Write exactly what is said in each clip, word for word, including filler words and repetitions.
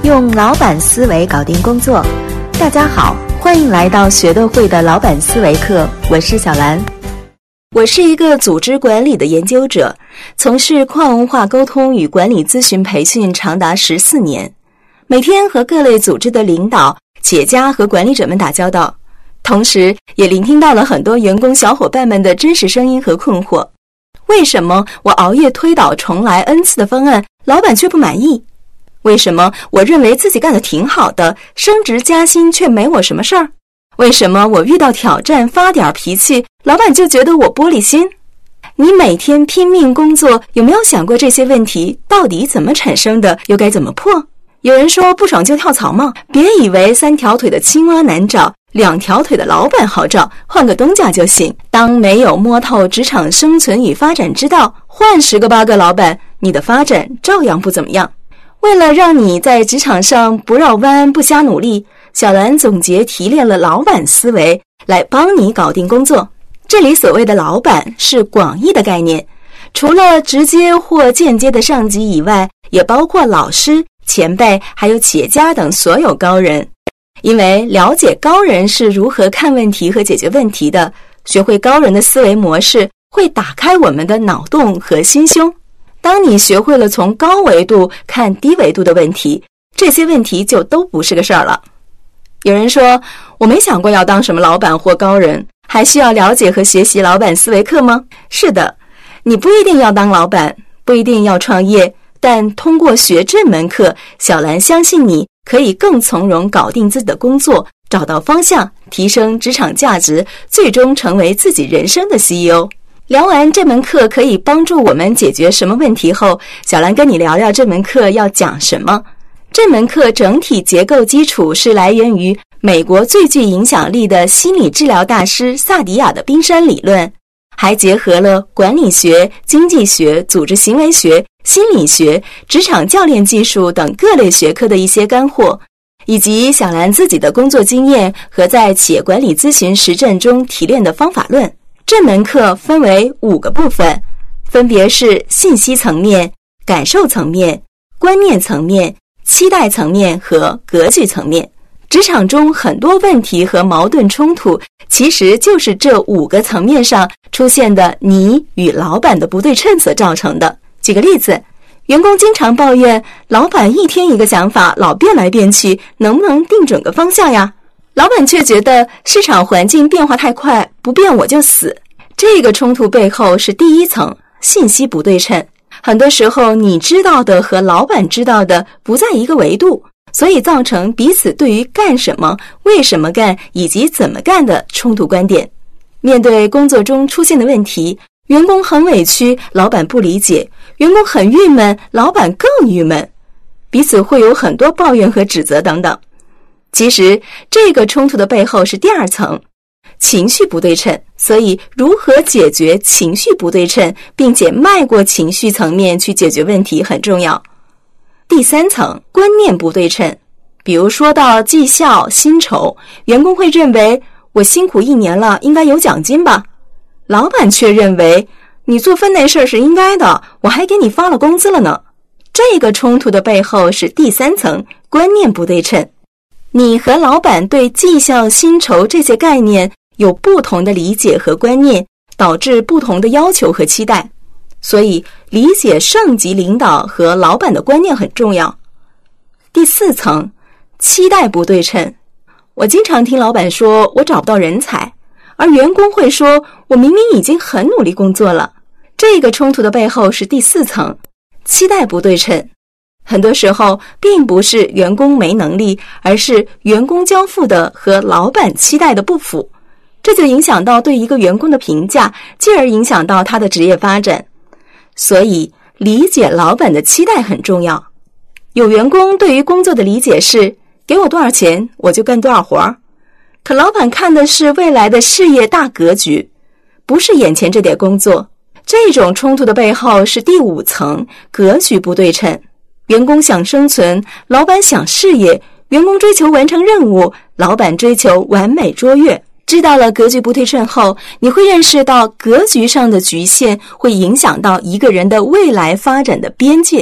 用老板思维搞定工作。大家好，欢迎来到学得会的老板思维课，我是小兰。我是一个组织管理的研究者，从事跨文化沟通与管理咨询培训长达十四年，每天和各类组织的领导、企业家和管理者们打交道，同时也聆听到了很多员工小伙伴们的真实声音和困惑。为什么我熬夜推倒重来 N 次的方案，老板却不满意？为什么我认为自己干得挺好的，升职加薪却没我什么事儿？为什么我遇到挑战发点脾气，老板就觉得我玻璃心？你每天拼命工作，有没有想过这些问题到底怎么产生的，又该怎么破？有人说不爽就跳槽吗？别以为三条腿的青蛙难找，两条腿的老板好找，换个东家就行。当没有摸透职场生存与发展之道，换十个八个老板，你的发展照样不怎么样。为了让你在职场上不绕弯不瞎努力，小兰总结提炼了老板思维来帮你搞定工作。这里所谓的老板是广义的概念，除了直接或间接的上级以外，也包括老师、前辈还有企业家等所有高人。因为了解高人是如何看问题和解决问题的，学会高人的思维模式，会打开我们的脑洞和心胸。当你学会了从高维度看低维度的问题，这些问题就都不是个事儿了。有人说，我没想过要当什么老板或高人，还需要了解和学习老板思维课吗？是的，你不一定要当老板，不一定要创业，但通过学这门课，小兰相信你可以更从容搞定自己的工作，找到方向，提升职场价值，最终成为自己人生的 C E O。聊完这门课可以帮助我们解决什么问题后，小兰跟你聊聊这门课要讲什么。这门课整体结构基础是来源于美国最具影响力的心理治疗大师萨迪亚的冰山理论，还结合了管理学、经济学、组织行为学、心理学、职场教练技术等各类学科的一些干货，以及小兰自己的工作经验和在企业管理咨询实证中提炼的方法论。这门课分为五个部分，分别是信息层面、感受层面、观念层面、期待层面和格局层面。职场中很多问题和矛盾冲突，其实就是这五个层面上出现的你与老板的不对称所造成的。举个例子，员工经常抱怨老板一天一个想法，老变来变去，能不能定准个方向呀？老板却觉得市场环境变化太快，不变我就死。这个冲突背后是第一层，信息不对称。很多时候你知道的和老板知道的不在一个维度，所以造成彼此对于干什么、为什么干以及怎么干的冲突观点。面对工作中出现的问题，员工很委屈，老板不理解；员工很郁闷，老板更郁闷，彼此会有很多抱怨和指责等等。其实这个冲突的背后是第二层，情绪不对称。所以如何解决情绪不对称，并且迈过情绪层面去解决问题很重要。第三层，观念不对称。比如说到绩效、薪酬，员工会认为我辛苦一年了，应该有奖金吧？老板却认为你做分内事是应该的，我还给你发了工资了呢。这个冲突的背后是第三层，观念不对称。你和老板对绩效、薪酬这些概念有不同的理解和观念，导致不同的要求和期待。所以理解上级领导和老板的观念很重要。第四层，期待不对称。我经常听老板说我找不到人才，而员工会说我明明已经很努力工作了。这个冲突的背后是第四层，期待不对称。很多时候并不是员工没能力，而是员工交付的和老板期待的不符，这就影响到对一个员工的评价，进而影响到他的职业发展。所以理解老板的期待很重要。有员工对于工作的理解是给我多少钱我就干多少活儿，可老板看的是未来的事业大格局，不是眼前这点工作。这种冲突的背后是第五层，格局不对称。员工想生存，老板想事业；员工追求完成任务，老板追求完美卓越。知道了格局不对称后，你会认识到格局上的局限会影响到一个人的未来发展的边界。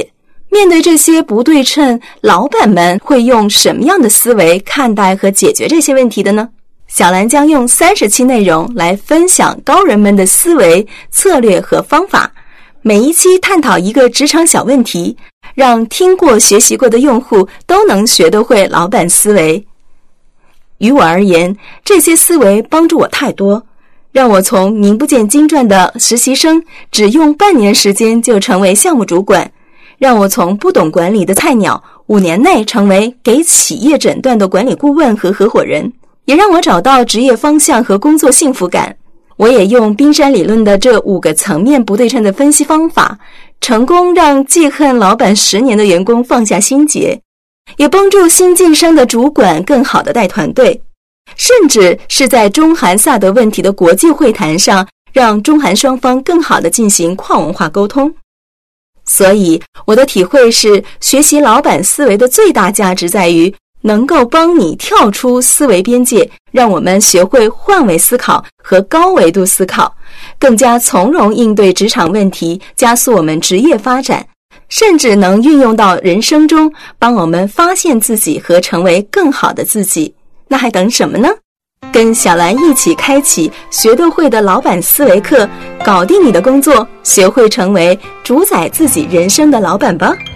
面对这些不对称，老板们会用什么样的思维看待和解决这些问题的呢？小兰将用三十期内容来分享高人们的思维、策略和方法，每一期探讨一个职场小问题，让听过学习过的用户都能学得会老板思维。于我而言，这些思维帮助我太多，让我从名不见经传的实习生只用半年时间就成为项目主管，让我从不懂管理的菜鸟五年内成为给企业诊断的管理顾问和合伙人，也让我找到职业方向和工作幸福感。我也用冰山理论的这五个层面不对称的分析方法，成功让记恨老板十年的员工放下心结，也帮助新晋升的主管更好地带团队，甚至是在中韩萨德问题的国际会谈上，让中韩双方更好地进行跨文化沟通。所以我的体会是，学习老板思维的最大价值在于能够帮你跳出思维边界，让我们学会换位思考和高维度思考，更加从容应对职场问题，加速我们职业发展，甚至能运用到人生中，帮我们发现自己和成为更好的自己。那还等什么呢？跟小兰一起开启学得会的老板思维课，搞定你的工作，学会成为主宰自己人生的老板吧。